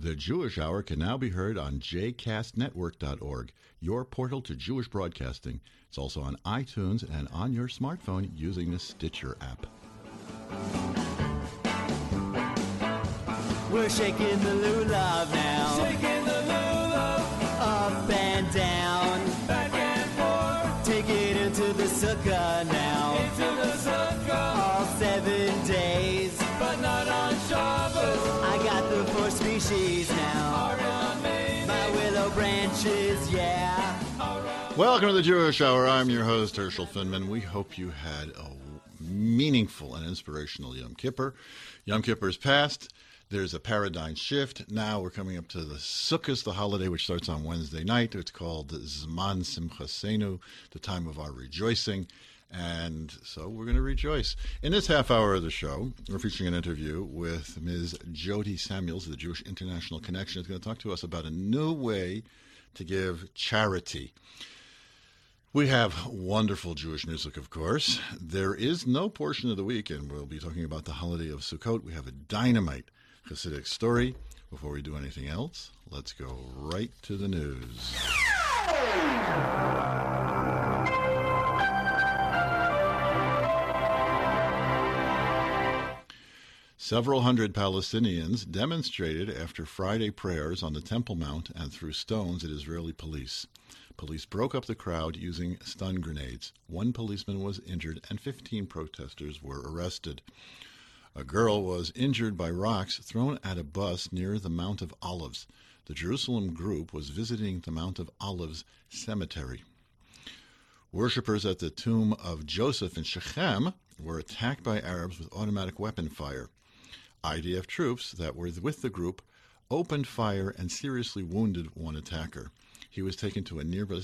The Jewish Hour can now be heard on jcastnetwork.org, your portal to Jewish broadcasting. It's also on iTunes and on your smartphone using the Stitcher app. We're shaking the lulav now. Shaking the lulav. Up and down. Back and forth. Take it into the sukkah now. Into the sukkah. All 7 days. But not on Shabbos. I got the 4 species now. My willow branches, yeah. Welcome to the Jewish Hour. I'm your host, Herschel Finman. We hope you had a meaningful and inspirational Yom Kippur. Yom Kippur is past. There's a paradigm shift. Now we're coming up to the Sukkot, the holiday which starts on Wednesday night. It's called Zman Simchasenu, the time of our rejoicing. And so we're going to rejoice. In this half hour of the show, we're featuring an interview with Ms. Jody Samuels of the Jewish International Connection. Is going to talk to us about a new way to give charity. We have wonderful Jewish music, of course. There is no portion of the week, and we'll be talking about the holiday of Sukkot. We have a dynamite Hasidic story. Before we do anything else, let's go right to the news. Several hundred Palestinians demonstrated after Friday prayers on the Temple Mount and threw stones at Israeli police. Police broke up the crowd using stun grenades. 1 policeman was injured and 15 protesters were arrested. A girl was injured by rocks thrown at a bus near the Mount of Olives. The Jerusalem group was visiting the Mount of Olives cemetery. Worshippers at the tomb of Joseph in Shechem were attacked by Arabs with automatic weapon fire. IDF troops that were with the group opened fire and seriously wounded one attacker. He was taken to a nearby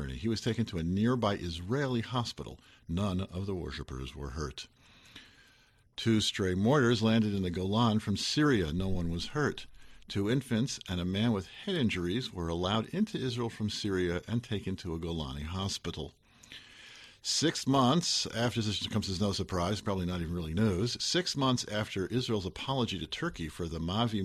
Israeli hospital. None of the worshippers were hurt. 2 stray mortars landed in the Golan from Syria. No one was hurt. 2 infants and a man with head injuries were allowed into Israel from Syria and taken to a Golani hospital. 6 months after, this comes as no surprise, probably not even really news, 6 months after Israel's apology to Turkey for the Mavi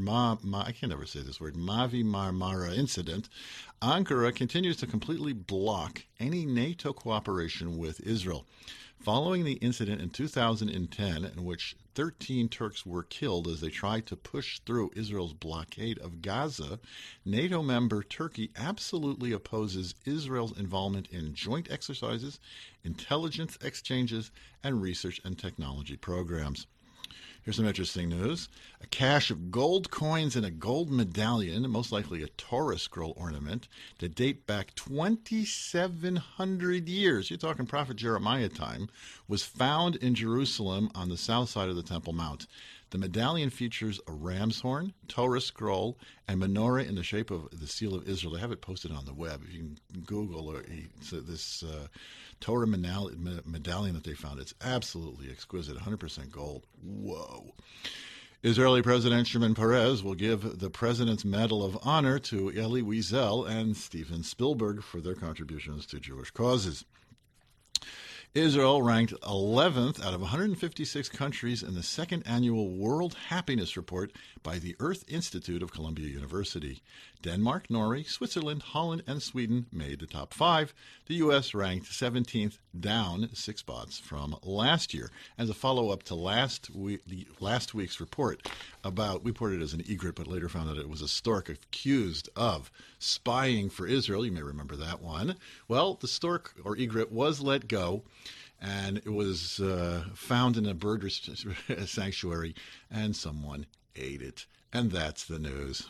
Marmara incident, Ankara continues to completely block any NATO cooperation with Israel. Following the incident in 2010, in which 13 Turks were killed as they tried to push through Israel's blockade of Gaza, NATO member Turkey absolutely opposes Israel's involvement in joint exercises, intelligence exchanges, and research and technology programs. Here's some interesting news. A cache of gold coins and a gold medallion, most likely a Torah scroll ornament, that date back 2,700 years, you're talking Prophet Jeremiah time, was found in Jerusalem on the south side of the Temple Mount. The medallion features a ram's horn, Torah scroll, and menorah in the shape of the seal of Israel. They have it posted on the web. If you can Google this Torah medallion that they found. It's absolutely exquisite, 100% gold. Whoa. Israeli President Shimon Peres will give the President's Medal of Honor to Elie Wiesel and Steven Spielberg for their contributions to Jewish causes. Israel ranked 11th out of 156 countries in the second annual World Happiness Report by the Earth Institute of Columbia University. Denmark, Norway, Switzerland, Holland, and Sweden made the top 5. The U.S. ranked 17th, down 6 spots from last year. As a follow-up to last week's report about, we reported it as an egret, but later found out it was a stork accused of spying for Israel. You may remember that one. Well, the stork or egret was let go, and it was found in a bird sanctuary, and someone ate it. And that's the news.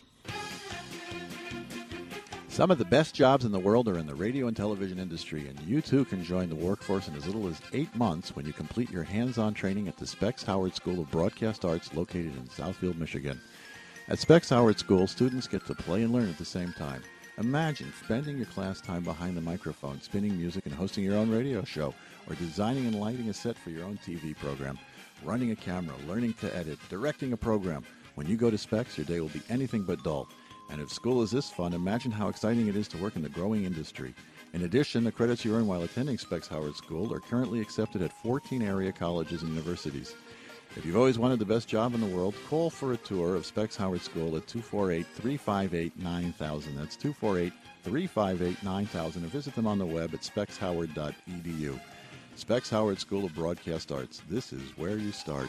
Some of the best jobs in the world are in the radio and television industry, and you too can join the workforce in as little as 8 months when you complete your hands-on training at the Specs Howard School of Broadcast Arts located in Southfield, Michigan. At Specs Howard School, students get to play and learn at the same time. Imagine spending your class time behind the microphone, spinning music and hosting your own radio show, or designing and lighting a set for your own TV program, running a camera, learning to edit, directing a program. When you go to Specs, your day will be anything but dull. And if school is this fun, imagine how exciting it is to work in the growing industry. In addition, the credits you earn while attending Specs Howard School are currently accepted at 14 area colleges and universities. If you've always wanted the best job in the world, call for a tour of Specs Howard School at 248-358-9000. That's 248-358-9000. Or visit them on the web at specshoward.edu. Specs Howard School of Broadcast Arts. This is where you start.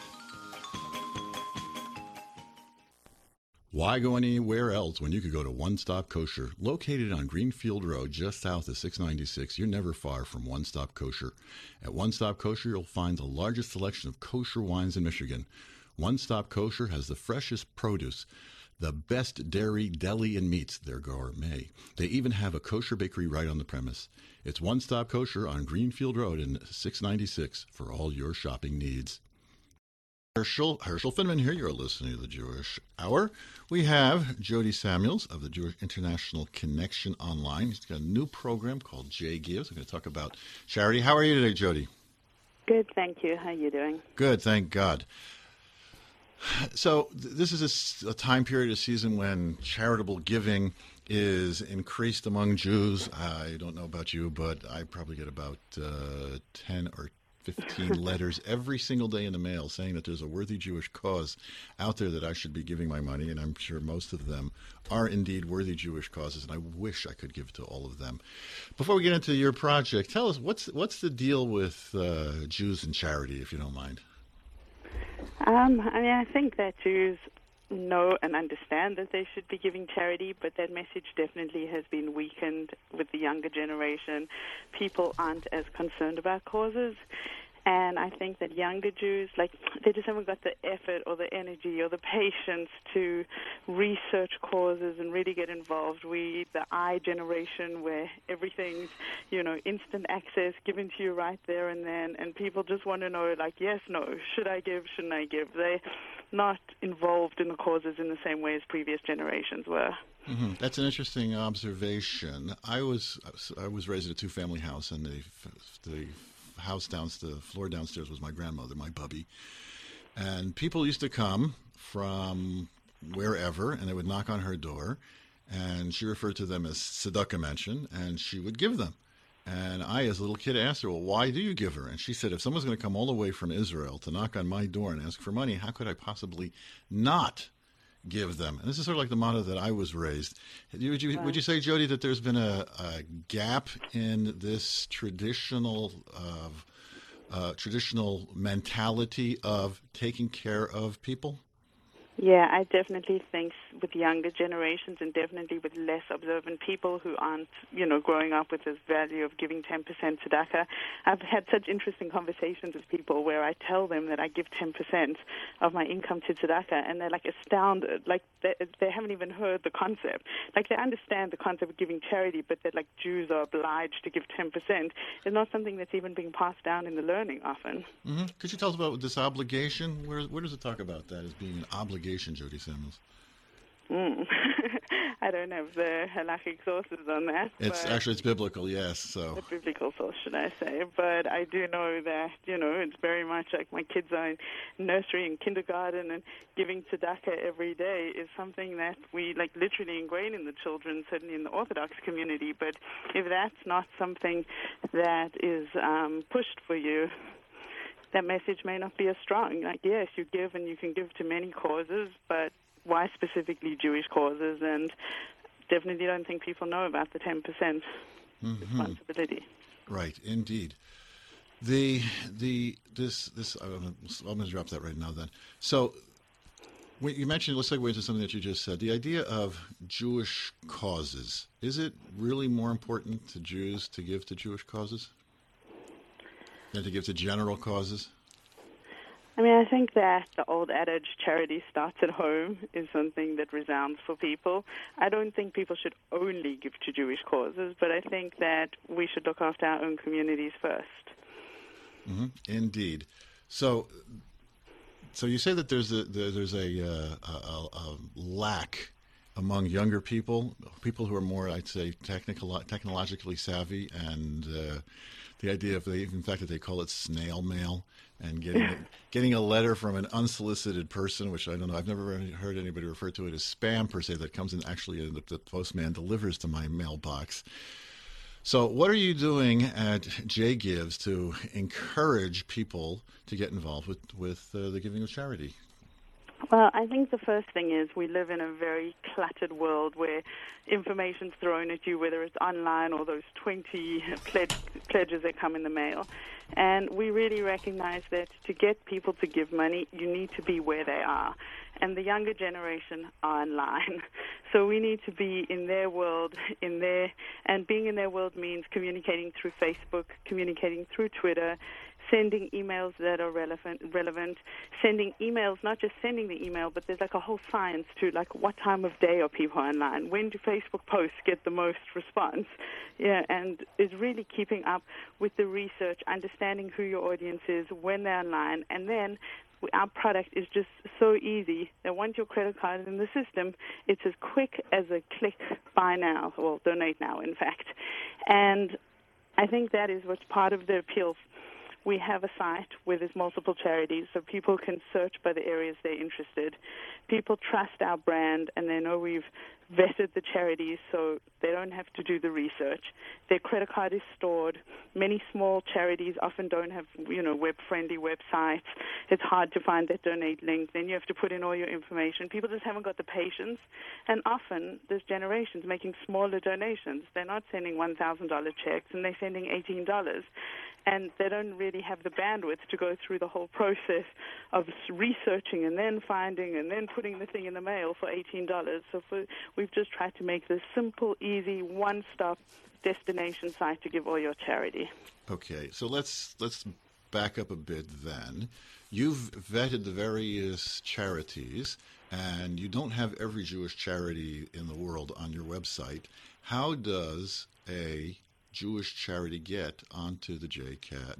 Why go anywhere else when you could go to One Stop Kosher? Located on Greenfield Road, just south of 696, you're never far from One Stop Kosher. At One Stop Kosher, you'll find the largest selection of kosher wines in Michigan. One Stop Kosher has the freshest produce, the best dairy, deli, and meats. They're gourmet. They even have a kosher bakery right on the premise. It's One Stop Kosher on Greenfield Road in 696 for all your shopping needs. Herschel Finman here. You're listening to the Jewish Hour. We have Jody Samuels of the Jewish International Connection Online. He's got a new program called J Gives. We're going to talk about charity. How are you today, Jody? Good, thank you. How are you doing? Good, thank God. So this is a time period, a season when charitable giving is increased among Jews. I don't know about you, but I probably get about 10 or 15 letters every single day in the mail saying that there's a worthy Jewish cause out there that I should be giving my money, and I'm sure most of them are indeed worthy Jewish causes, and I wish I could give to all of them. Before we get into your project, tell us what's the deal with Jews and charity, if you don't mind. I think that Jews know and understand that they should be giving charity, but that message definitely has been weakened with the younger generation. People aren't as concerned about causes. And I think that younger Jews, they just haven't got the effort or the energy or the patience to research causes and really get involved. The I generation where everything's, instant access given to you right there and then, and people just want to know, yes, no, should I give, shouldn't I give? They're not involved in the causes in the same way as previous generations were. Mm-hmm. That's an interesting observation. I was raised in a two-family house, and the floor downstairs was my grandmother, my bubby. And people used to come from wherever, and they would knock on her door, and she referred to them as tzedakah mention, and she would give them. And I, as a little kid, asked her, well, why do you give her? And she said, if someone's going to come all the way from Israel to knock on my door and ask for money, how could I possibly not give them? And this is sort of like the motto that I was raised. Would you say, Jody, that there's been a gap in this traditional mentality of taking care of people? Yeah, I definitely think with younger generations and definitely with less observant people who aren't, growing up with this value of giving 10% tzedakah. I've had such interesting conversations with people where I tell them that I give 10% of my income to tzedakah, and they're astounded. They haven't even heard the concept. They understand the concept of giving charity, but that Jews are obliged to give 10% is not something that's even being passed down in the learning often. Mm-hmm. Could you tell us about this obligation? Where does it talk about that as being an obligation, Jody Samuels? I don't have the halachic sources on that. It's biblical, yes. So the biblical source, should I say? But I do know that it's very much like my kids are in nursery and kindergarten, and giving tzedakah every day is something that we literally ingrain in the children, certainly in the Orthodox community. But if that's not something that is pushed for you, that message may not be as strong. Yes, you give, and you can give to many causes, but why specifically Jewish causes? And definitely don't think people know about the 10% responsibility. Right, indeed. I'm going to drop that right now then. So you mentioned, let's segue into something that you just said, the idea of Jewish causes. Is it really more important to Jews to give to Jewish causes than to give to general causes? I think that the old adage, charity starts at home, is something that resounds for people. I don't think people should only give to Jewish causes, but I think that we should look after our own communities first. Mm-hmm. Indeed. So you say that there's a lack among younger people who are more, I'd say, technologically savvy, and the idea of that they call it snail mail, and getting a letter from an unsolicited person, which I don't know, I've never heard anybody refer to it as spam per se, that comes in actually the postman delivers to my mailbox. So, what are you doing at J Gives to encourage people to get involved with the giving of charity? Well, I think the first thing is we live in a very cluttered world where information's thrown at you, whether it's online or those 20 pledges that come in the mail. And we really recognize that to get people to give money, you need to be where they are. And the younger generation are online. So we need to be in their world, and being in their world means communicating through Facebook, communicating through Twitter, sending emails that are relevant, sending emails, not just sending the email, but there's like a whole science to like what time of day are people online? When do Facebook posts get the most response? Yeah, and is really keeping up with the research, understanding who your audience is, when they're online, and then our product is just so easy that once your credit card is in the system, it's as quick as a click, buy now, well, donate now, in fact. And I think that is what's part of the appeal. We have a site where there's multiple charities, so people can search by the areas they're interested. People trust our brand, and they know we've vetted the charities, so they don't have to do the research. Their credit card is stored. Many small charities often don't have, web-friendly websites. It's hard to find that donate link. Then you have to put in all your information. People just haven't got the patience, and often there's generations making smaller donations. They're not sending $1,000 checks, and they're sending $18. And they don't really have the bandwidth to go through the whole process of researching and then finding and then putting the thing in the mail for $18. So we've just tried to make this simple, easy, one-stop destination site to give all your charity. Okay, so let's back up a bit then. You've vetted the various charities, and you don't have every Jewish charity in the world on your website. How does a Jewish charity get onto the J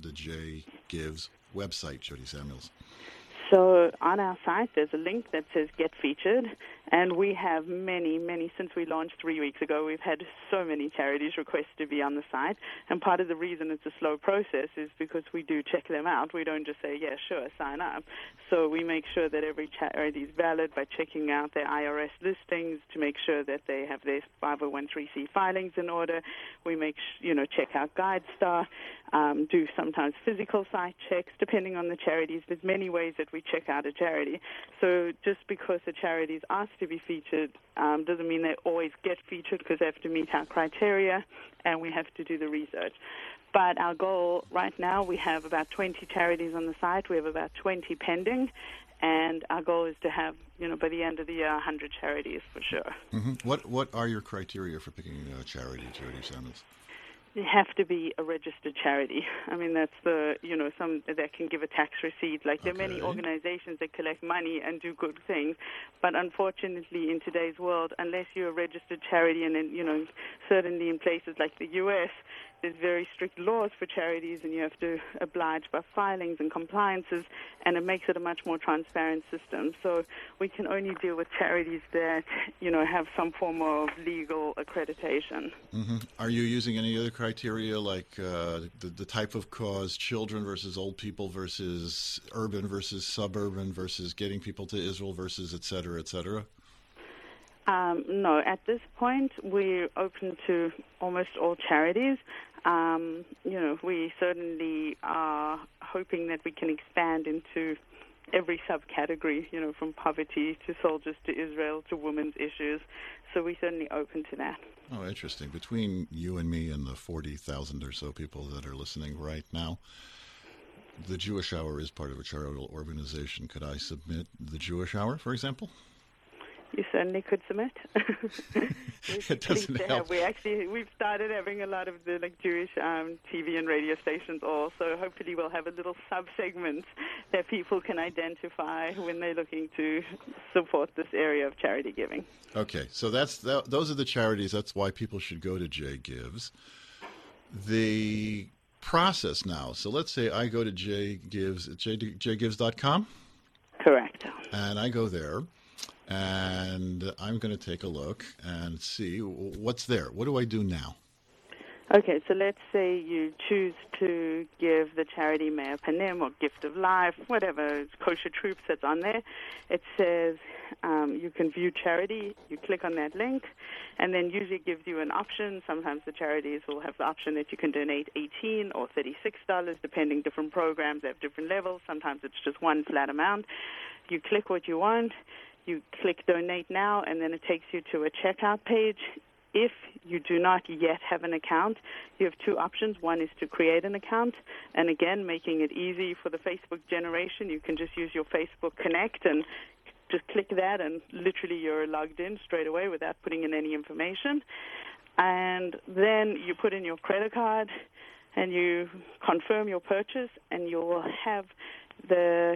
Gives website, Jody Samuels? So on our site, there's a link that says Get Featured, and we have many, since we launched 3 weeks ago, we've had so many charities request to be on the site, and part of the reason it's a slow process is because we do check them out. We don't just say, yeah, sure, sign up. So we make sure that every charity is valid by checking out their IRS listings to make sure that they have their 501(c)(3) filings in order. We check out GuideStar, do sometimes physical site checks, depending on the charities. There's many ways that we check out a charity. So just because a charity is asked to be featured doesn't mean they always get featured, because they have to meet our criteria and we have to do the research. But our goal right now, we have about 20 charities on the site. We have about 20 pending. And our goal is to have, by the end of the year, 100 charities for sure. Mm-hmm. What are your criteria for picking a charity, Jody Samuels? They have to be a registered charity. I mean, that's some that can give a tax receipt. Like, there are many organizations that collect money and do good things. But unfortunately, in today's world, unless you're a registered charity, and then, certainly in places like the U.S., there's very strict laws for charities, and you have to oblige by filings and compliances, and it makes it a much more transparent system. So we can only deal with charities that, have some form of legal accreditation. Mm-hmm. Are you using any other criteria, like the type of cause, children versus old people versus urban versus suburban versus getting people to Israel versus et cetera, et cetera? No, at this point, we're open to almost all charities. We certainly are hoping that we can expand into every subcategory, from poverty to soldiers to Israel to women's issues. So we're certainly open to that. Oh, interesting. Between you and me and the 40,000 or so people that are listening right now, the Jewish Hour is part of a charitable organization. Could I submit the Jewish Hour, for example? You certainly could submit. It doesn't help. We've started having a lot of the Jewish TV and radio stations also. Hopefully we'll have a little sub-segment that people can identify when they're looking to support this area of charity giving. Okay, so those are the charities. That's why people should go to J Gives. The process now. So let's say I go to J Gives, jgives.com? Correct. And I go there. And I'm going to take a look and see what's there. What do I do now? Okay, so let's say you choose to give the charity Meir Panim or Gift of Life, whatever, Kosher Troops that's on there. It says you can view charity. You click on that link, and then usually it gives you an option. Sometimes the charities will have the option that you can donate $18 or $36, depending. Different programs have different levels. Sometimes it's just one flat amount. You click what you want. You click Donate Now, and then it takes you to a checkout page. If you do not yet have an account, you have two options. One is to create an account, and again, making it easy for the Facebook generation. You can just use your Facebook Connect and just click that, and literally you're logged in straight away without putting in any information. And then you put in your credit card, and you confirm your purchase, and you will have the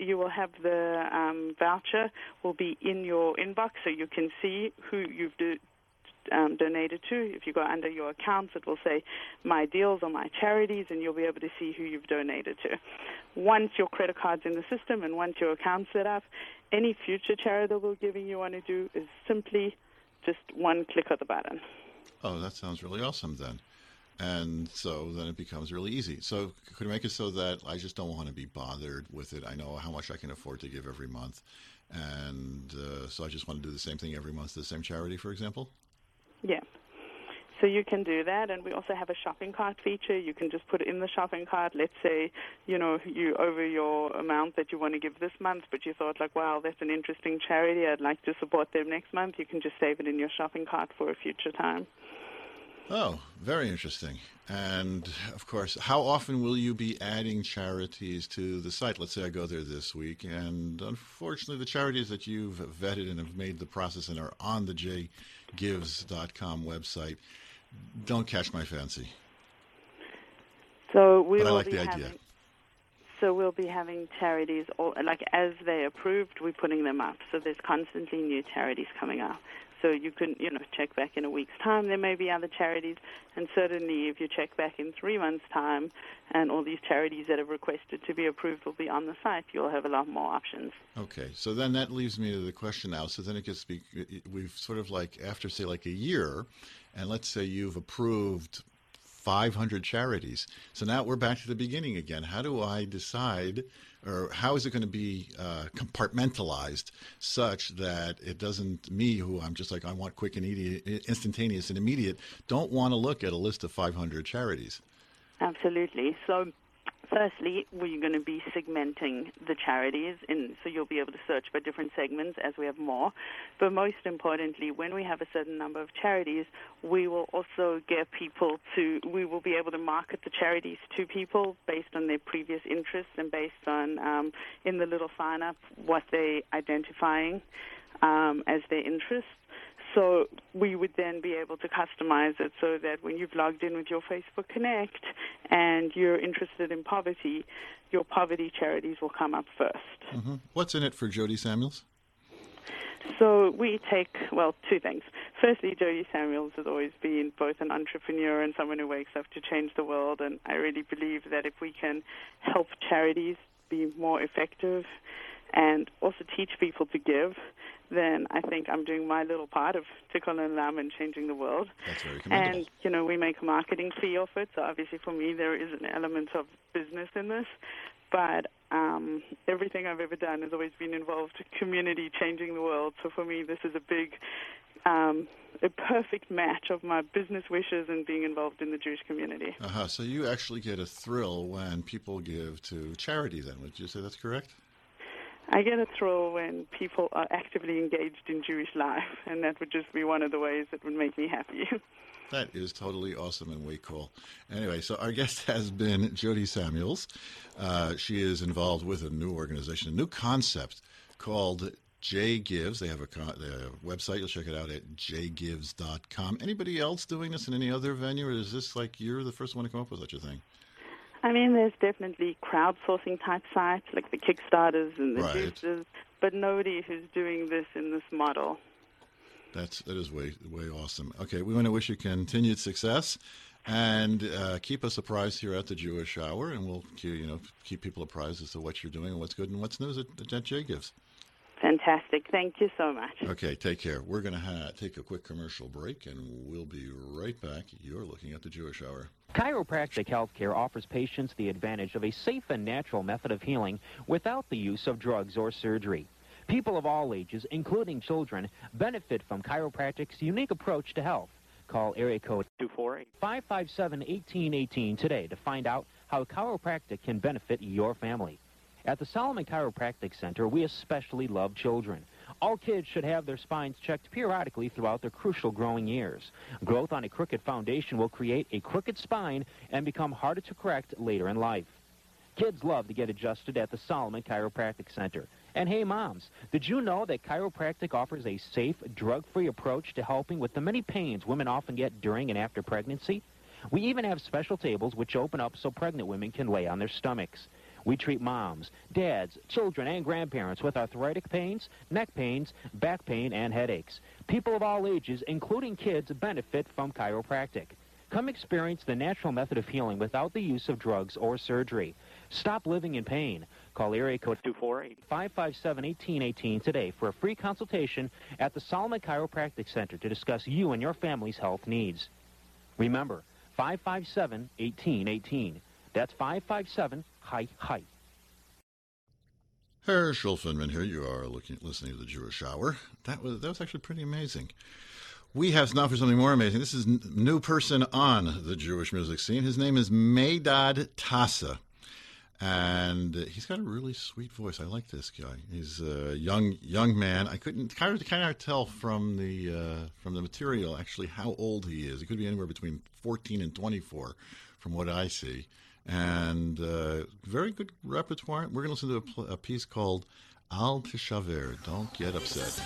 voucher will be in your inbox, so you can see who you've donated to. If you go under your accounts, it will say My Deals or My Charities, and you'll be able to see who you've donated to. Once your credit card's in the system and once your account's set up, any future charitable giving you want to do is simply just one click of the button. Oh, that sounds really awesome then. And so then it becomes really easy. So could you make it so that I just don't want to be bothered with it? I know how much I can afford to give every month. And so I just want to do the same thing every month to the same charity, for example? Yeah. So you can do that, and we also have a shopping cart feature. You can just put it in the shopping cart. Let's say, you over your amount that you want to give this month, but you thought, like, wow, that's an interesting charity. I'd like to support them next month. You can just save it in your shopping cart for a future time. Oh, very interesting. And, of course, how often will you be adding charities to the site? Let's say I go there this week, and unfortunately the charities that you've vetted and have made the process and are on the jgives.com website don't catch my fancy. So but I like the idea. So we'll be having charities, as they're approved, we're putting them up. So there's constantly new charities coming up. So you can, check back in a week's time. There may be other charities. And certainly if you check back in 3 months' time and all these charities that have requested to be approved will be on the site, you'll have a lot more options. Okay. So then that leaves me to the question now. So then it gets we've sort of after, say, a year, and let's say you've approved 500 charities. So now we're back to the beginning again. How do I decide, or how is it going to be compartmentalized such that it doesn't, me who I'm just I want quick and instantaneous and immediate, don't want to look at a list of 500 charities? Absolutely. So firstly, we're going to be segmenting the charities, so you'll be able to search by different segments as we have more. But most importantly, when we have a certain number of charities, we will also get we will be able to market the charities to people based on their previous interests and based on, in the little sign-up, what they're identifying as their interests. So we would then be able to customize it so that when you've logged in with your Facebook Connect and you're interested in poverty, your poverty charities will come up first. Mm-hmm. What's in it for Jody Samuels? So we take, two things. Firstly, Jody Samuels has always been both an entrepreneur and someone who wakes up to change the world, and I really believe that if we can help charities be more effective and also teach people to give, then I think I'm doing my little part of Tikkun Olam and changing the world. That's very commendable. And, we make a marketing fee off it, so obviously for me there is an element of business in this. But everything I've ever done has always been involved in community changing the world. So for me, this is a perfect match of my business wishes and being involved in the Jewish community. So you actually get a thrill when people give to charity then. Would you say that's correct? I get a thrill when people are actively engaged in Jewish life, and that would just be one of the ways that would make me happy. That is totally awesome and way cool. Anyway, so our guest has been Jody Samuels. She is involved with a new organization, a new concept called JGives. They have a website. You'll check it out at jgives.com. Anybody else doing this in any other venue, or is this you're the first one to come up with such a thing? I mean, there's definitely crowdsourcing type sites like the Kickstarters and the Juices, but nobody who's doing this in this model. That is way awesome. Okay, we want to wish you continued success, and keep us apprised here at the Jewish Hour, and we'll keep people apprised as to what you're doing and what's good and what's news at JGives. Fantastic. Thank you so much. Okay, take care. We're going to take a quick commercial break, and we'll be right back. You're looking at the Jewish Hour. Chiropractic healthcare offers patients the advantage of a safe and natural method of healing without the use of drugs or surgery. People of all ages, including children, benefit from chiropractic's unique approach to health. Call area code 248-557-1818 today to find out how chiropractic can benefit your family. At the Solomon Chiropractic Center, we especially love children. All kids should have their spines checked periodically throughout their crucial growing years. Growth on a crooked foundation will create a crooked spine and become harder to correct later in life. Kids love to get adjusted at the Solomon Chiropractic Center. And hey, moms, did you know that chiropractic offers a safe, drug-free approach to helping with the many pains women often get during and after pregnancy? We even have special tables which open up so pregnant women can lay on their stomachs. We treat moms, dads, children, and grandparents with arthritic pains, neck pains, back pain, and headaches. People of all ages, including kids, benefit from chiropractic. Come experience the natural method of healing without the use of drugs or surgery. Stop living in pain. Call area code 248-557-1818 today for a free consultation at the Solomon Chiropractic Center to discuss you and your family's health needs. Remember, 557-1818. That's 557-HI-HI. Herschel Finman here. You are listening to the Jewish Hour. That was actually pretty amazing. We have now for something more amazing. This is a new person on the Jewish music scene. His name is Meidad Tassa, and he's got a really sweet voice. I like this guy. He's a young man. I couldn't kind of tell from the material actually how old he is. He could be anywhere between 14 and 24, from what I see. And very good repertoire. We're going to listen to a piece called Al Tishaver. Don't get upset.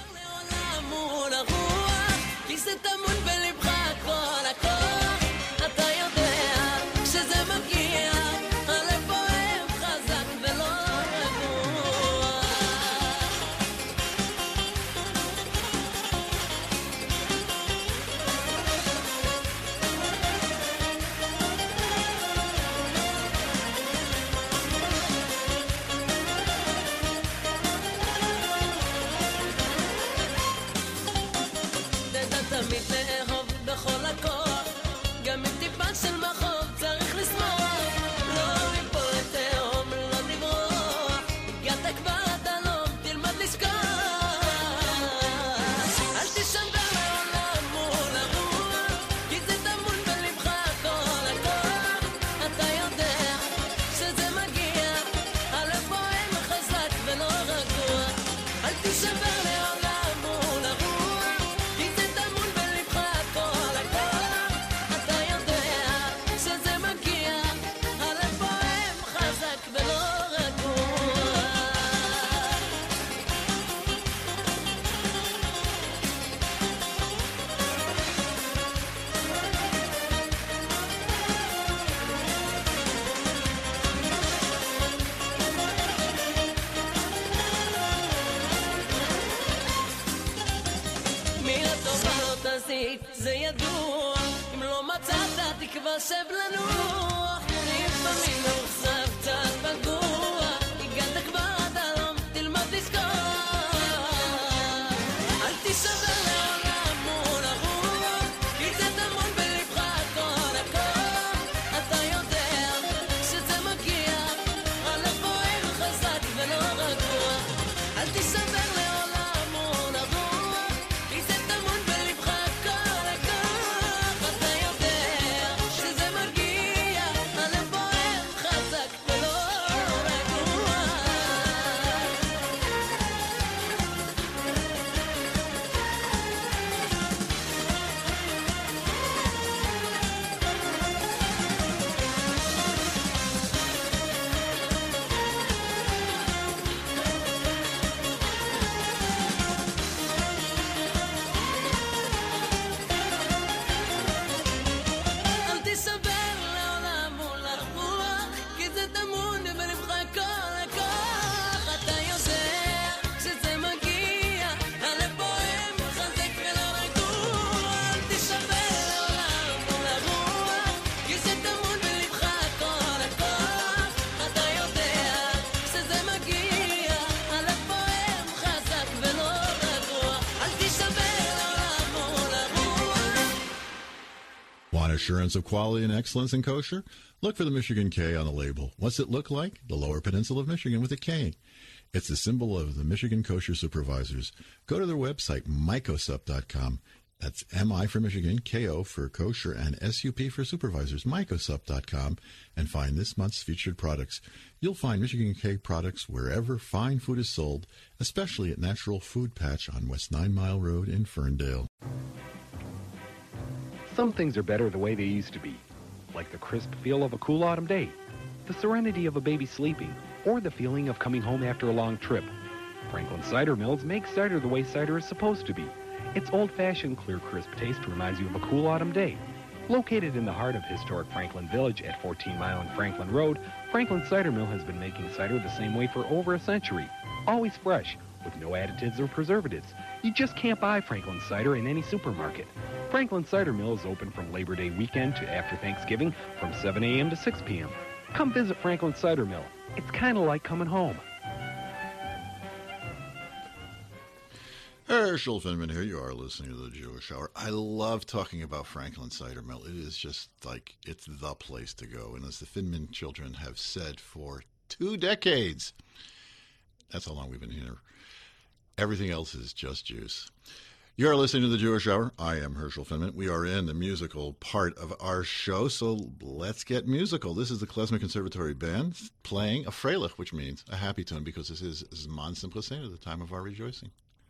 זה ידוע, אם לא מצאת תקווה שבלנוח, לפעמים מאוכזב קצת פגוע, הגעת כבר עד הלום, תלמד לזכור, אל תישבר לעולם מול הרוח, כי זה טמון בלבך כל הכוח, אתה יודע שזה מגיע, הלב פועל חזק ולא רגוע, אל תישבר לעולם מול הרוח, כי זה טמון בלבך כל הכוח, אתה יודע שזה מגיע, הלב פועל חזק Want assurance of quality and excellence in kosher? Look for the Michigan K on the label. What's it look like? The Lower Peninsula of Michigan with a K. It's the symbol of the Michigan Kosher Supervisors. Go to their website, mycosup.com. That's M-I for Michigan, K-O for kosher, and S-U-P for supervisors, mycosup.com, and find this month's featured products. You'll find Michigan K products wherever fine food is sold, especially at Natural Food Patch on West 9 Mile Road in Ferndale. Some things are better the way they used to be, like the crisp feel of a cool autumn day, the serenity of a baby sleeping, or the feeling of coming home after a long trip. Franklin Cider Mills makes cider the way cider is supposed to be. Its old-fashioned, clear, crisp taste reminds you of a cool autumn day. Located in the heart of historic Franklin Village at 14 Mile and Franklin Road, Franklin Cider Mill has been making cider the same way for over a century. Always fresh, with no additives or preservatives. You just can't buy Franklin Cider in any supermarket. Franklin Cider Mill is open from Labor Day weekend to after Thanksgiving from 7 a.m. to 6 p.m. Come visit Franklin Cider Mill. It's kind of like coming home. Herschel Finman here. You are listening to the Jewish Hour. I love talking about Franklin Cider Mill. It is just like it's the place to go. And as the Finman children have said for 2 decades, that's how long we've been here. Everything else is just juice. You are listening to the Jewish Hour. I am Herschel Finman. We are in the musical part of our show, so let's get musical. This is the Klezmer Conservatory Band playing a Freilich, which means a happy tune, because this is Zman Simchasenu, the time of our rejoicing.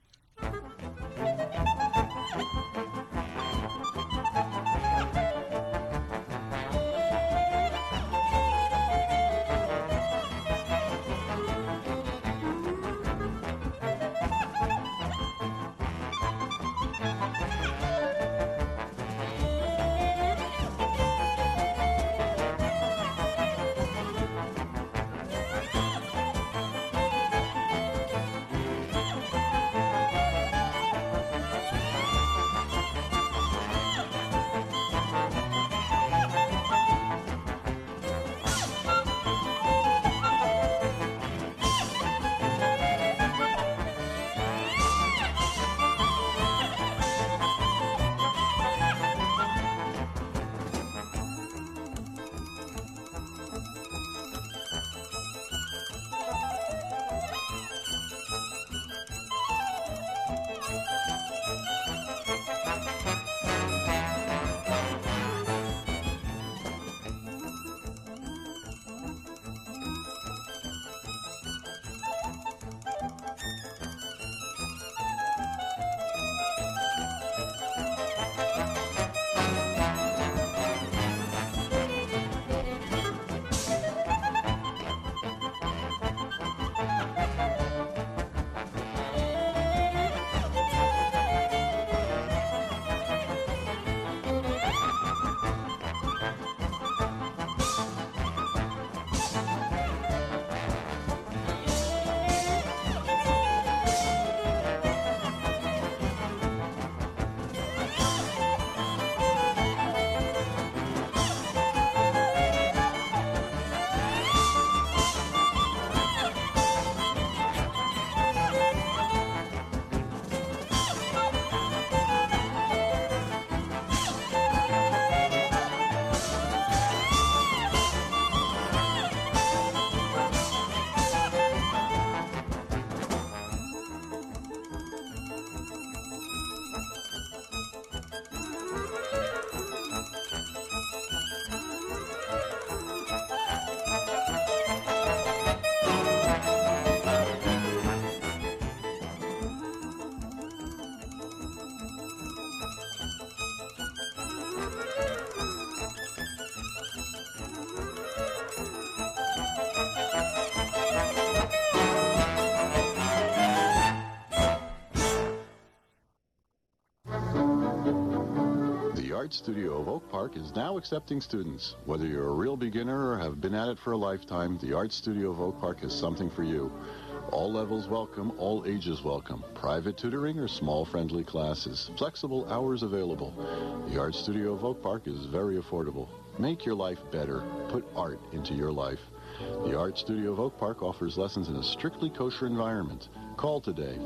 Art Studio of Oak Park is now accepting students. Whether you're a real beginner or have been at it for a lifetime, the Art Studio of Oak Park is something for you. All levels welcome, all ages welcome. Private tutoring or small friendly classes. Flexible hours available. The Art Studio of Oak Park is very affordable. Make your life better. Put art into your life. The Art Studio of Oak Park offers lessons in a strictly kosher environment. Call today,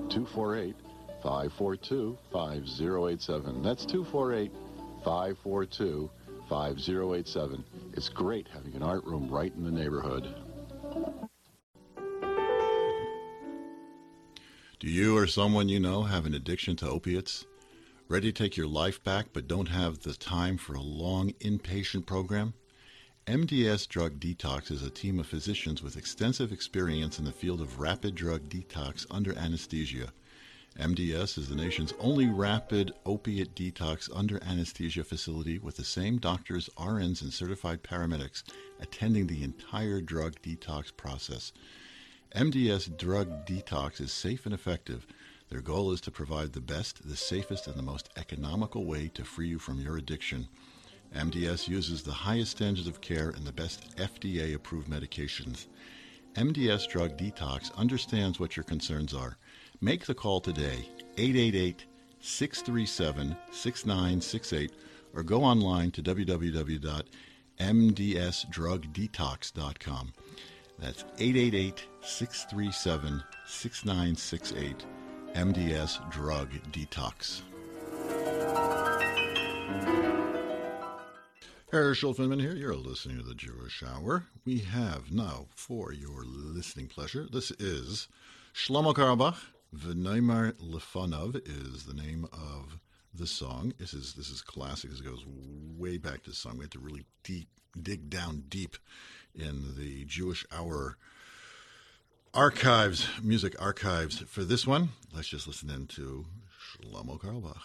248-542-5087. That's 248-542-5087. 5087. It's great having an art room right in the neighborhood. Do you or someone you know have an addiction to opiates? Ready to take your life back but don't have the time for a long inpatient program? MDS Drug Detox is a team of physicians with extensive experience in the field of rapid drug detox under anesthesia. MDS is the nation's only rapid opiate detox under anesthesia facility with the same doctors, RNs, and certified paramedics attending the entire drug detox process. MDS Drug Detox is safe and effective. Their goal is to provide the best, the safest, and the most economical way to free you from your addiction. MDS uses the highest standards of care and the best FDA-approved medications. MDS Drug Detox understands what your concerns are. Make the call today, 888-637-6968, or go online to www.mdsdrugdetox.com. That's 888-637-6968, MDS Drug Detox. Herschel Finman here. You're listening to the Jewish Hour. We have now, for your listening pleasure, this is Shlomo Carlebach. V'noimar Lefanov is the name of the song. This is classic. This goes way back to the song. We had to really dig down deep in the Jewish Hour archives, music archives. For this one, let's just listen in to Shlomo Carlebach.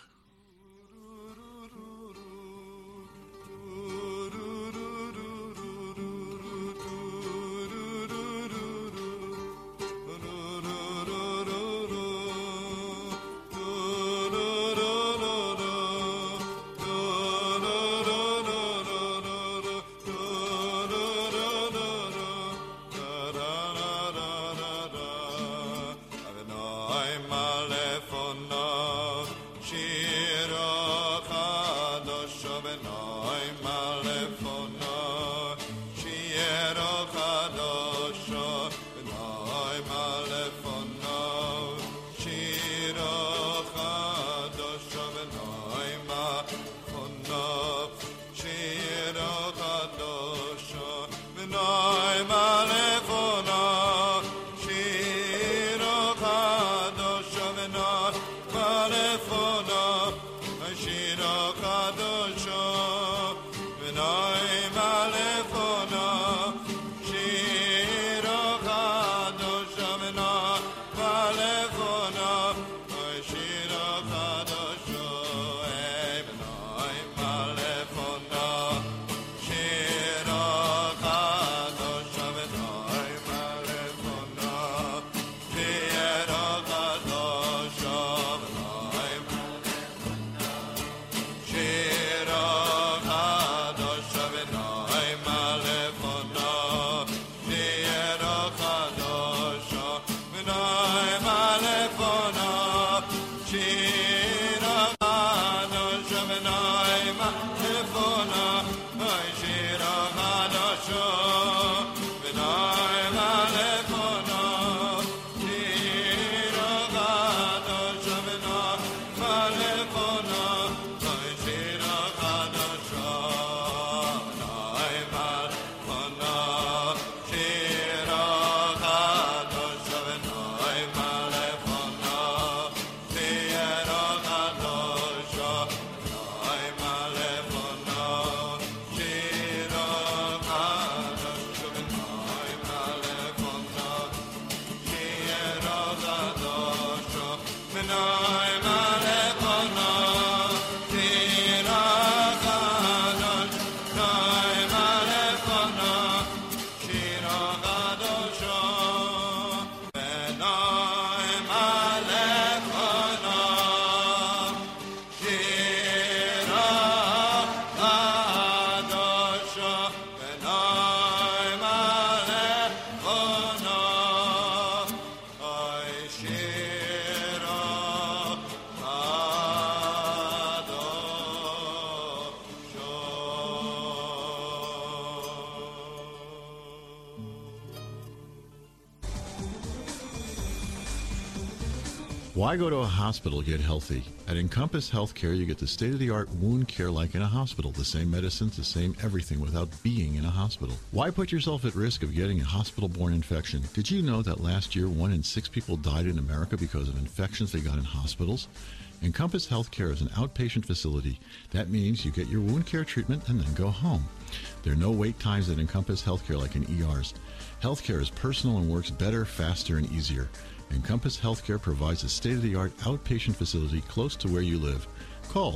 Why go to a hospital to get healthy? At Encompass Healthcare, you get the state-of-the-art wound care like in a hospital. The same medicines, the same everything without being in a hospital. Why put yourself at risk of getting a hospital-borne infection? Did you know that last year 1 in 6 people died in America because of infections they got in hospitals? Encompass Healthcare is an outpatient facility. That means you get your wound care treatment and then go home. There are no wait times at Encompass Healthcare like in ERs. Healthcare is personal and works better, faster, and easier. Encompass Healthcare provides a state-of-the-art outpatient facility close to where you live. Call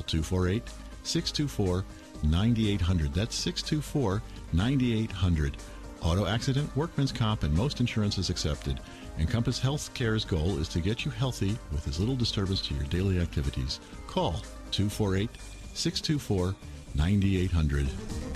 248-624-9800. That's 624-9800. Auto accident, workman's comp, and most insurance is accepted. Encompass Healthcare's goal is to get you healthy with as little disturbance to your daily activities. Call 248-624-9800.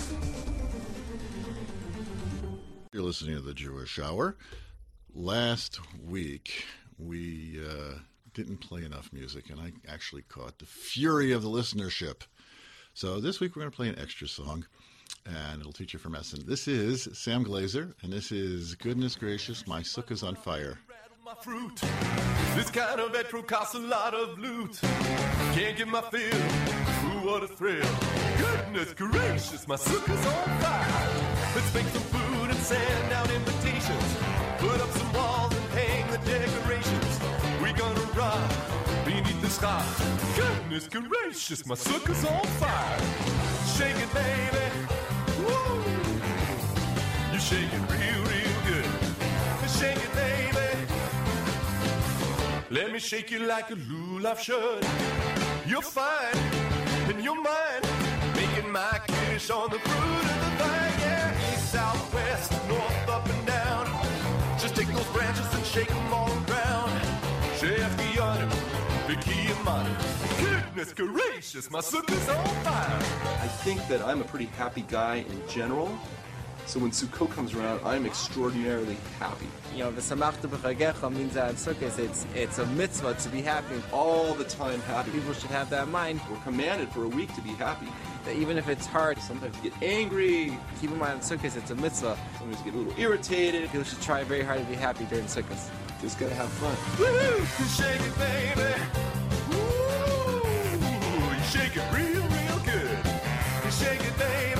You're listening to The Jewish Hour. Last week, we didn't play enough music, and I actually caught the fury of the listenership. So this week, we're going to play an extra song, and it'll teach you from Essen. This is Sam Glazer, and this is Goodness Gracious, My Sukkah's on Fire. My fruit. This kind of retro costs a lot of loot. Can't get my fill. Ooh, what a thrill. Goodness gracious, my sukkah's on fire. Let's make some food and send out invitations. Put up some walls and hang the decorations. We're gonna rock beneath the sky. Goodness gracious, my sukkah's on fire. Shake it, baby. Woo! You shake it real, real good. Shake it, baby. Let me shake you like a lulav should. You're fine, and you're mine. Making my kiss on the fruit of the vine. Yeah, east, south, west, north, up and down. Just take those branches and shake them all around. Chef Guillaume, Vicky Amani. Goodness gracious, my sukkah's on fire. I think that I'm a pretty happy guy in general. So when Sukkot comes around, I'm extraordinarily happy. You know, v'samachta b'chagecha means that in Sukkot it's a mitzvah to be happy. All the time happy. People should have that in mind. We're commanded for a week to be happy. That even if it's hard, Sometimes you get angry. keep in mind in Sukkot it's a mitzvah. Sometimes you get a little irritated. People should try very hard to be happy during Sukkot. Just gotta have fun. Woo! Shake it, baby. Woo! You shake it real, real good. You shake it, baby.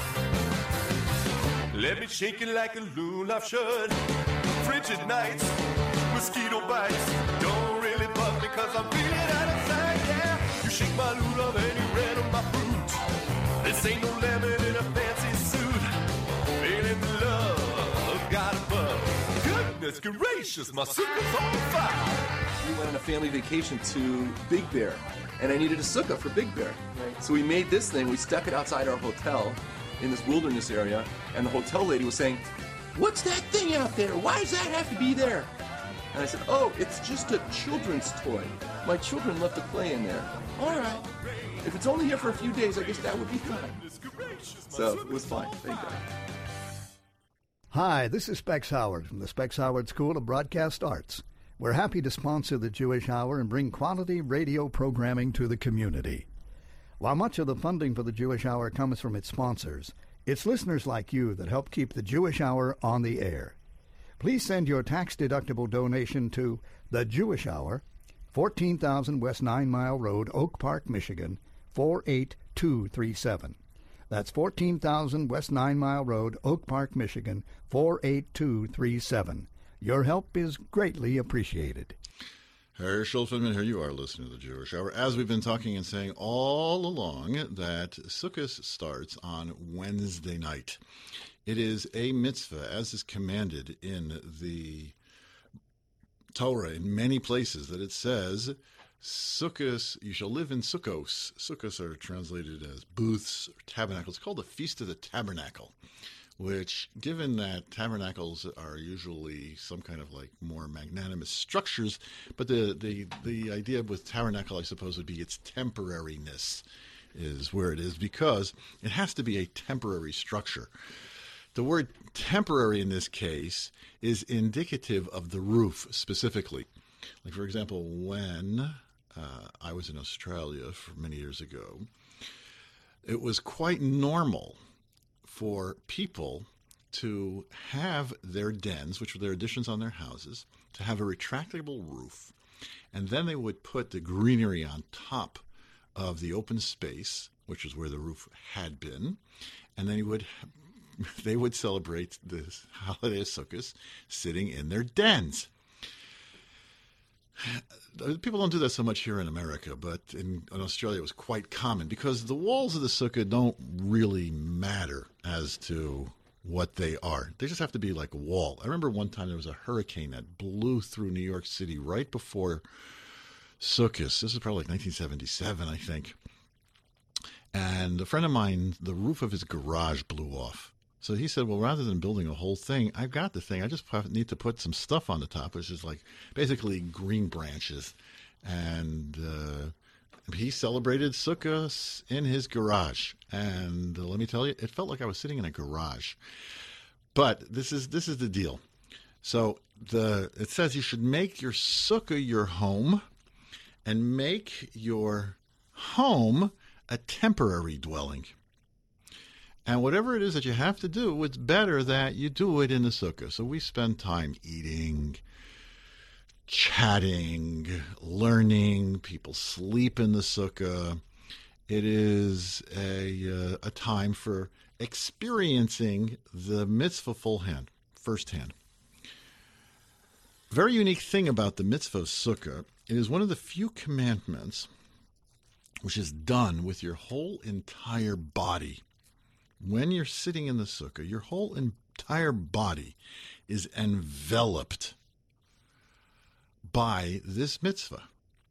Let me shake it like a lulav should. Frigid nights, mosquito bites. Don't really bug me cause I'm feeling out of sight, yeah. You shake my lulav and you red on my fruit. This ain't no lemon in a fancy suit. Feeling the love, got above. Goodness gracious, my sukkah's on fire. We went on a family vacation to Big Bear, and I needed a sukkah for Big Bear. So we made this thing, we stuck it outside our hotel in this wilderness area, and the hotel lady was saying, "What's that thing out there? Why does that have to be there?" And I said, "Oh, it's just a children's toy. My children love to play in there." "All right. If it's only here for a few days, I guess that would be fine." So it was fine. Thank God. Hi, this is Specs Howard from the Specs Howard School of Broadcast Arts. We're happy to sponsor the Jewish Hour and bring quality radio programming to the community. While much of the funding for the Jewish Hour comes from its sponsors, it's listeners like you that help keep the Jewish Hour on the air. Please send your tax-deductible donation to The Jewish Hour, 14,000 West 9 Mile Road, Oak Park, Michigan, 48237. That's 14,000 West 9 Mile Road, Oak Park, Michigan, 48237. Your help is greatly appreciated. Herschel Finman, here you are listening to the Jewish Hour. As we've been talking and saying all along that Sukkot starts on Wednesday night. It is a mitzvah, as is commanded in the Torah in many places, that it says, Sukkos, you shall live in Sukkos. Sukkos are translated as booths or tabernacles. It's called the Feast of the Tabernacle, which, given that tabernacles are usually some kind of like more magnanimous structures, but the idea with tabernacle, I suppose, would be its temporariness is where it is, because it has to be a temporary structure. The word temporary in this case is indicative of the roof specifically. Like, for example, when I was in Australia for many years ago, it was quite normal for people to have their dens, which were their additions on their houses, to have a retractable roof and then they would put the greenery on top of the open space, which is where the roof had been, and then they would celebrate this holiday of Sukkot sitting in their dens. People don't do that so much here in America, but in Australia it was quite common because the walls of the sukkah don't really matter as to what they are. They just have to be like a wall. I remember one time there was a hurricane that blew through New York City right before Sukkot. This is probably like 1977, I think. And a friend of mine, the roof of his garage blew off. So he said, well, rather than building a whole thing, I've got the thing. I just need to put some stuff on the top, which is like basically green branches. And he celebrated Sukkot in his garage. And let me tell you, it felt like I was sitting in a garage. But this is the deal. So it says you should make your Sukkah your home and make your home a temporary dwelling. And whatever it is that you have to do, it's better that you do it in the sukkah. So we spend time eating, chatting, learning. People sleep in the sukkah. It is a time for experiencing the mitzvah firsthand. Very unique thing about the mitzvah of sukkah, it is one of the few commandments which is done with your whole entire body. When you're sitting in the sukkah, your whole entire body is enveloped by this mitzvah.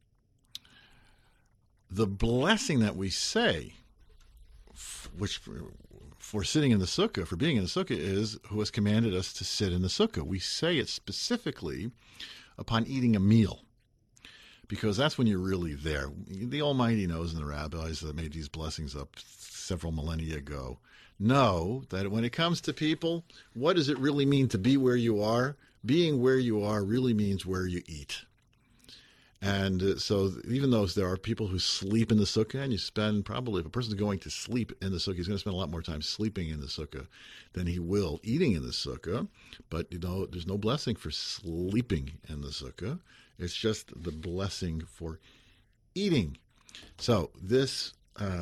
The blessing that we say, which for sitting in the sukkah, for being in the sukkah, is who has commanded us to sit in the sukkah. We say it specifically upon eating a meal, because that's when you're really there. The Almighty knows, and the rabbis that made these blessings up several millennia ago know that when it comes to people, what does it really mean to be where you are? Being where you are really means where you eat. And so even though there are people who sleep in the sukkah, and you spend probably, if a person's going to sleep in the sukkah, he's going to spend a lot more time sleeping in the sukkah than he will eating in the sukkah. But, there's no blessing for sleeping in the sukkah. It's just the blessing for eating. So this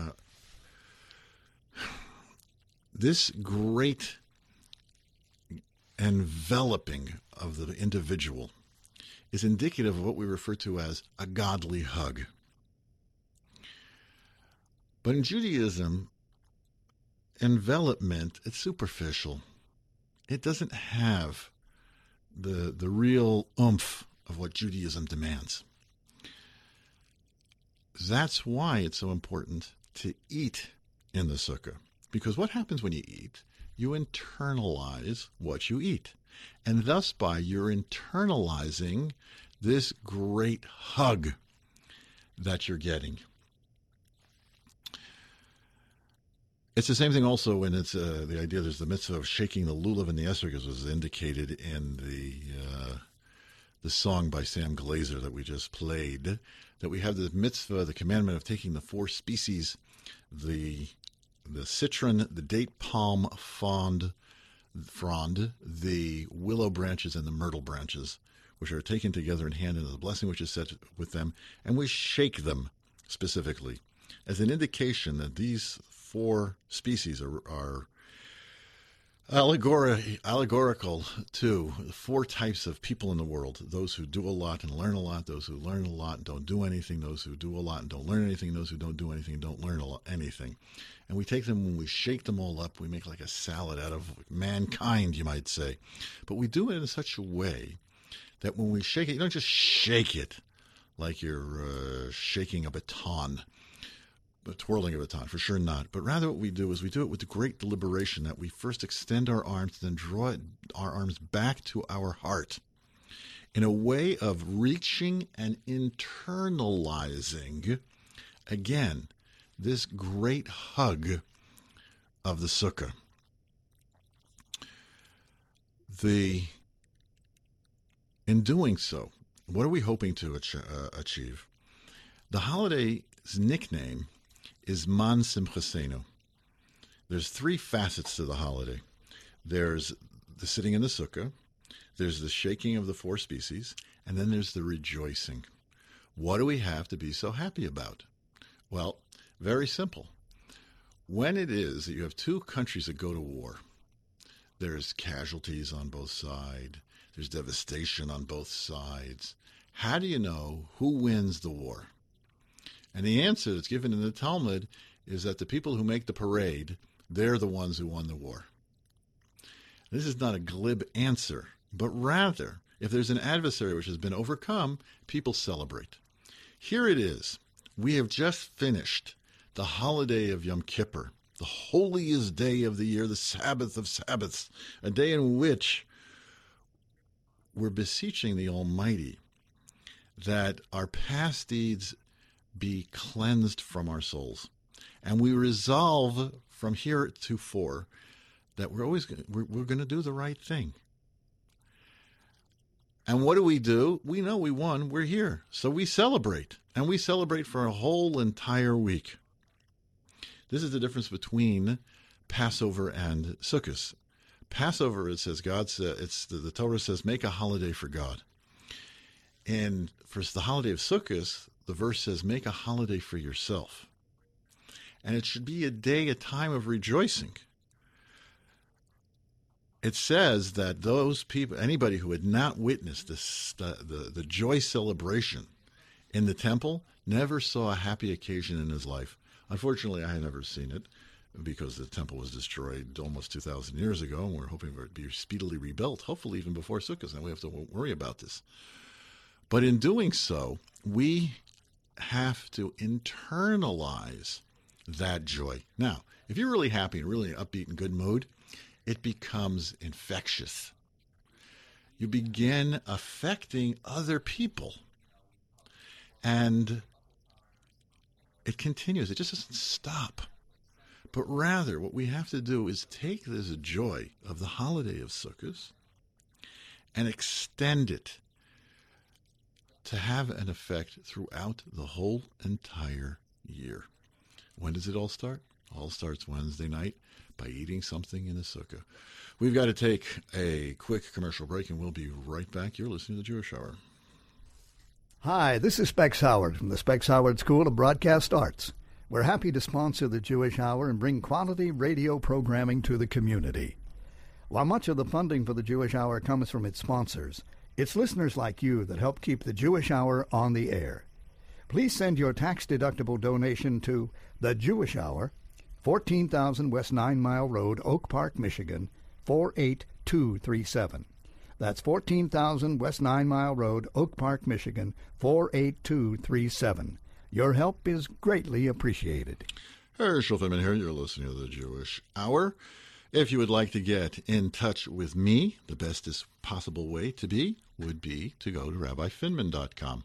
great enveloping of the individual is indicative of what we refer to as a godly hug. But in Judaism, envelopment, it's superficial. It doesn't have the real oomph of what Judaism demands. That's why it's so important to eat in the sukkah. Because what happens when you eat? You internalize what you eat. And thus by you're internalizing this great hug that you're getting. It's the same thing also when it's the idea there's the mitzvah of shaking the lulav and the esrog, as was indicated in the song by Sam Glazer that we just played, that we have the mitzvah, the commandment of taking the four species, the citron, the date palm frond, the willow branches, and the myrtle branches, which are taken together in hand into the blessing which is said with them, and we shake them specifically as an indication that these four species are allegorical to the four types of people in the world: those who do a lot and learn a lot, those who learn a lot and don't do anything, those who do a lot and don't learn anything, those who don't do anything and don't learn anything. And we take them, when we shake them all up, we make like a salad out of mankind, you might say. But we do it in such a way that when we shake it, you don't just shake it like you're shaking a baton, twirling a baton, for sure not. But rather what we do is we do it with the great deliberation that we first extend our arms, then draw our arms back to our heart in a way of reaching and internalizing, again, this great hug of the sukkah. In doing so, what are we hoping to achieve? The holiday's nickname is Man Simchasenu. There's three facets to the holiday. There's the sitting in the sukkah, there's the shaking of the four species, and then there's the rejoicing. What do we have to be so happy about? Well, very simple. When it is that you have two countries that go to war, there's casualties on both sides, there's devastation on both sides. How do you know who wins the war? And the answer that's given in the Talmud is that the people who make the parade, they're the ones who won the war. This is not a glib answer, but rather, if there's an adversary which has been overcome, people celebrate. Here it is. We have just finished the holiday of Yom Kippur, the holiest day of the year, the Sabbath of Sabbaths, a day in which we're beseeching the Almighty that our past deeds be cleansed from our souls. And we resolve from heretofore that we're going to do the right thing. And what do? We know we won. We're here. So we celebrate. And we celebrate for a whole entire week. This is the difference between Passover and Sukkot. Passover, it says, the Torah says, make a holiday for God. And for the holiday of Sukkot, the verse says, make a holiday for yourself. And it should be a time of rejoicing. It says that those people, anybody who had not witnessed the joy celebration in the temple, never saw a happy occasion in his life. Unfortunately, I had never seen it because the temple was destroyed almost 2,000 years ago, and we're hoping for it to be speedily rebuilt, hopefully even before Sukkot, and we have to worry about this. But in doing so, we have to internalize that joy. Now, if you're really happy and really upbeat and good mood, it becomes infectious. You begin affecting other people. And it continues. It just doesn't stop. But rather, what we have to do is take this joy of the holiday of Sukkot and extend it to have an effect throughout the whole entire year. When does it all start? All starts Wednesday night by eating something in the sukkah. We've got to take a quick commercial break, and we'll be right back. You're listening to the Jewish Hour. Hi, this is Specs Howard from the Specs Howard School of Broadcast Arts. We're happy to sponsor the Jewish Hour and bring quality radio programming to the community. While much of the funding for the Jewish Hour comes from its sponsors, it's listeners like you that help keep the Jewish Hour on the air. Please send your tax-deductible donation to The Jewish Hour, 14,000 West 9 Mile Road, Oak Park, Michigan, 48237. That's 14,000 West 9 Mile Road, Oak Park, Michigan, 48237. Your help is greatly appreciated. Herschel Finman here. You're listening to the Jewish Hour. If you would like to get in touch with me, the bestest possible way to be would be to go to rabbifinman.com.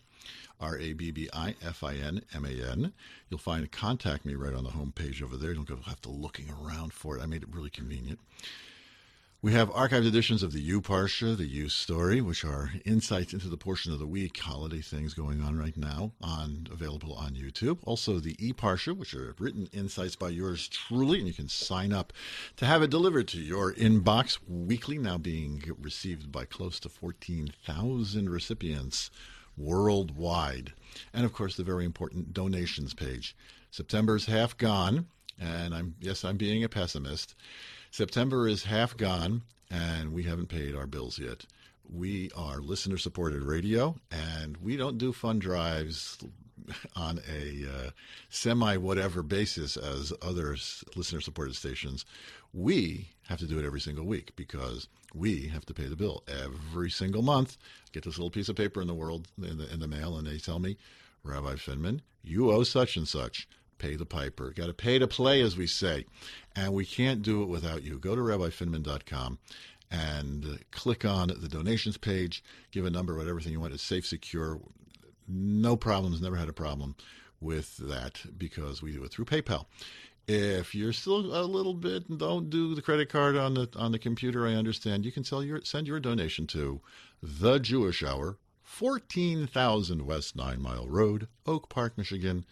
RABBIFINMAN. You'll find Contact Me right on the home page over there. You don't have to looking around for it. I made it really convenient. We have archived editions of the U Parsha, the U Story, which are insights into the portion of the week, holiday things going on right now, available on YouTube. Also the E Parsha, which are written insights by yours truly, and you can sign up to have it delivered to your inbox weekly, now being received by close to 14,000 recipients worldwide. And of course, the very important donations page. September's half gone, and I'm being a pessimist. September is half gone, and we haven't paid our bills yet. We are listener-supported radio, and we don't do fund drives on a semi-whatever basis as other listener-supported stations. We have to do it every single week because we have to pay the bill every single month. I get this little piece of paper in the mail, and they tell me, Rabbi Finman, you owe such and such. Pay the piper. Got to pay to play, as we say. And we can't do it without you. Go to rabbifinman.com and click on the donations page. Give a number, whatever thing you want. It's safe, secure. No problems. Never had a problem with that because we do it through PayPal. If you're still a little bit, don't do the credit card on the computer, I understand. You can send your donation to The Jewish Hour, 14,000 West 9 Mile Road, Oak Park, Michigan,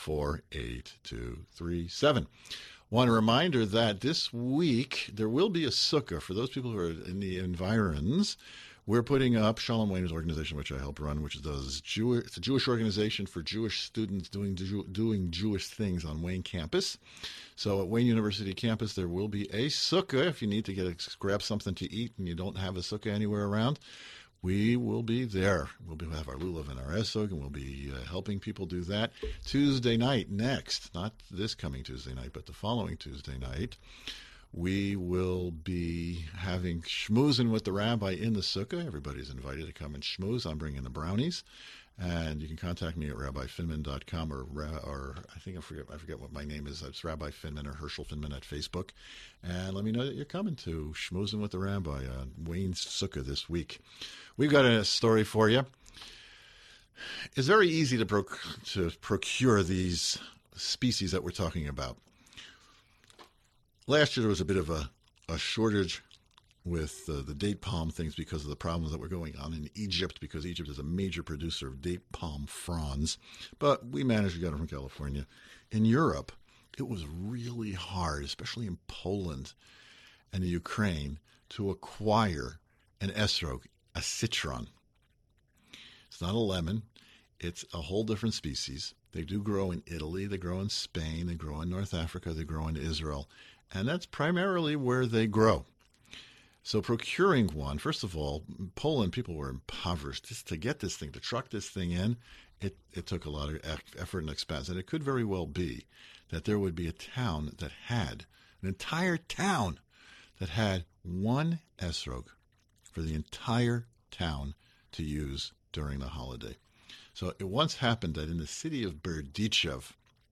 48237. One reminder that this week there will be a sukkah for those people who are in the environs. We're putting up Shalom Wayne's organization, which I help run, which does it's a Jewish organization for Jewish students doing Jewish things on Wayne campus. So at Wayne University campus, there will be a sukkah. If you need to grab something to eat and you don't have a sukkah anywhere around, we will be there. We'll have our lulav and our esrog, and we'll be helping people do that. Tuesday night next, not this coming Tuesday night, but the following Tuesday night, we will be having schmoozing with the rabbi in the sukkah. Everybody's invited to come and schmooze. I'm bringing the brownies. And you can contact me at rabbifinman.com or I forget what my name is. It's Rabbi Finman or Herschel Finman at Facebook. And let me know that you're coming to Schmoozing with the Rabbi on Wayne's Sukkah this week. We've got a story for you. It's very easy to procure these species that we're talking about. Last year there was a bit of a shortage with the date palm things because of the problems that were going on in Egypt, because Egypt is a major producer of date palm fronds. But we managed to get them from California. In Europe, it was really hard, especially in Poland and the Ukraine, to acquire an esrog, a citron. It's not a lemon. It's a whole different species. They do grow in Italy. They grow in Spain. They grow in North Africa. They grow in Israel. And that's primarily where they grow. So procuring one, first of all, Poland, people were impoverished. Just to get this thing, to truck this thing in, it took a lot of effort and expense. And it could very well be that there would be a town that had, an entire town that had one esrog for the entire town to use during the holiday. So it once happened that in the city of Berdichev,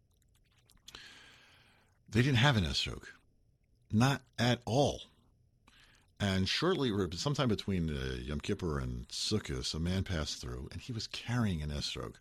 they didn't have an esrog. Not at all. And shortly, sometime between Yom Kippur and Sukkot, a man passed through, and he was carrying an esrog.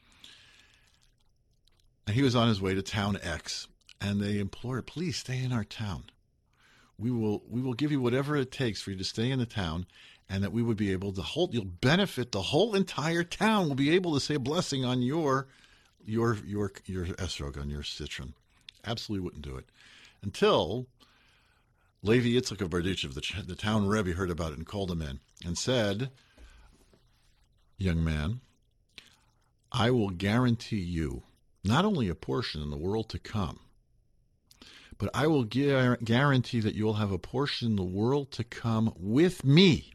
And he was on his way to town X, and they implored, please stay in our town. We will give you whatever it takes for you to stay in the town, and that we would be able to you'll benefit the whole entire town. Will be able to say a blessing on your esrog, on your citron. Absolutely wouldn't do it until Levi Yitzchak of Berdichev, the town Rebbe, heard about it and called him in and said, young man, I will guarantee you not only a portion in the world to come, but I will guarantee that you will have a portion in the world to come with me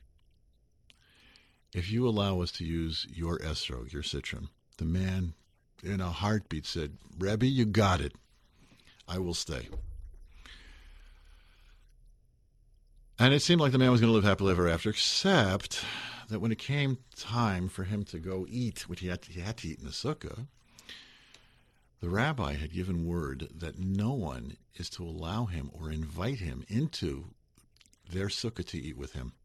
if you allow us to use your esrog, your citron. The man, in a heartbeat, said, Rebbe, you got it. I will stay. And it seemed like the man was going to live happily ever after, except that when it came time for him to go eat, which he had to eat in the sukkah, the rabbi had given word that no one is to allow him or invite him into their sukkah to eat with him.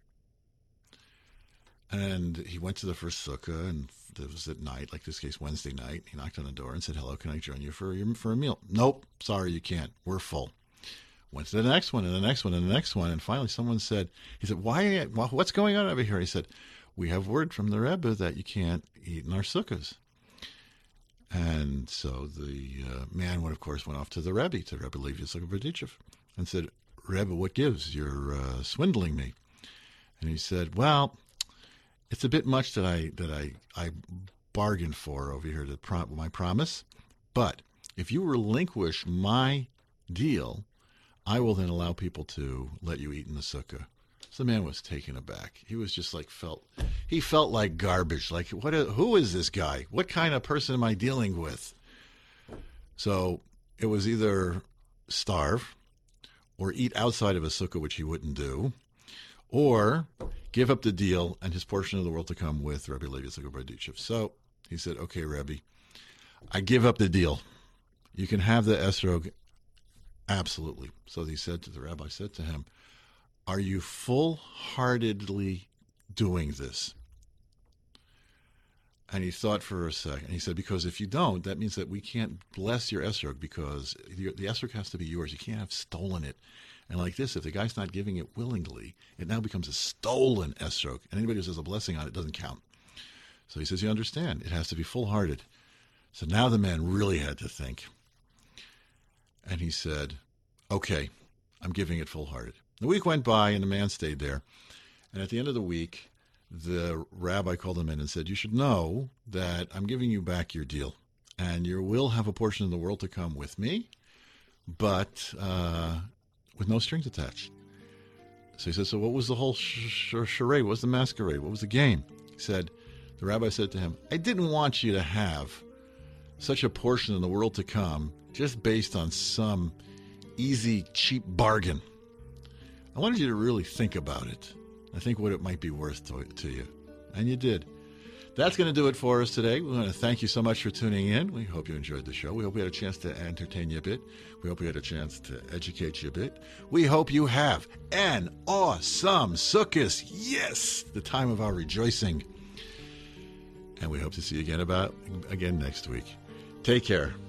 And he went to the first sukkah, and it was at night, like this case Wednesday night. He knocked on the door and said, hello, can I join you for a meal? Nope, sorry, you can't. We're full. Went to the next one and the next one and the next one, and finally someone said, he said, what's going on over here? He said, we have word from the Rebbe that you can't eat in our sukkahs. And so the man, went off to the Rebbe, to Rebbe Levi Yitzchak of Berdichev, and said, Rebbe, what gives? You're swindling me. And he said, well, it's a bit much that I bargained for over here, my promise, but if you relinquish my deal, I will then allow people to let you eat in the sukkah. So the man was taken aback. He was just he felt like garbage. Like, who is this guy? What kind of person am I dealing with? So it was either starve or eat outside of a sukkah, which he wouldn't do, or give up the deal and his portion of the world to come with Rebbe Levi Yitzchak of Berdichev. So he said, okay, Rebbe, I give up the deal. You can have the esrog. Absolutely. So the rabbi said to him, are you full-heartedly doing this? And he thought for a second. He said, because if you don't, that means that we can't bless your esrog, because the esrog has to be yours. You can't have stolen it. And like this, if the guy's not giving it willingly, it now becomes a stolen esrog. And anybody who says a blessing on it doesn't count. So he says, you understand, it has to be full-hearted. So now the man really had to think. And he said, okay, I'm giving it full-hearted. The week went by, and the man stayed there. And at the end of the week, the rabbi called him in and said, you should know that I'm giving you back your deal, and you will have a portion of the world to come with me, but with no strings attached. So he said, so what was the whole charade? What was the masquerade? What was the game? He said, the rabbi said to him, I didn't want you to have such a portion of the world to come just based on some easy, cheap bargain. I wanted you to really think about it. I think what it might be worth to you. And you did. That's going to do it for us today. We want to thank you so much for tuning in. We hope you enjoyed the show. We hope we had a chance to entertain you a bit. We hope we had a chance to educate you a bit. We hope you have an awesome Sukkot. Yes, the time of our rejoicing. And we hope to see you again next week. Take care.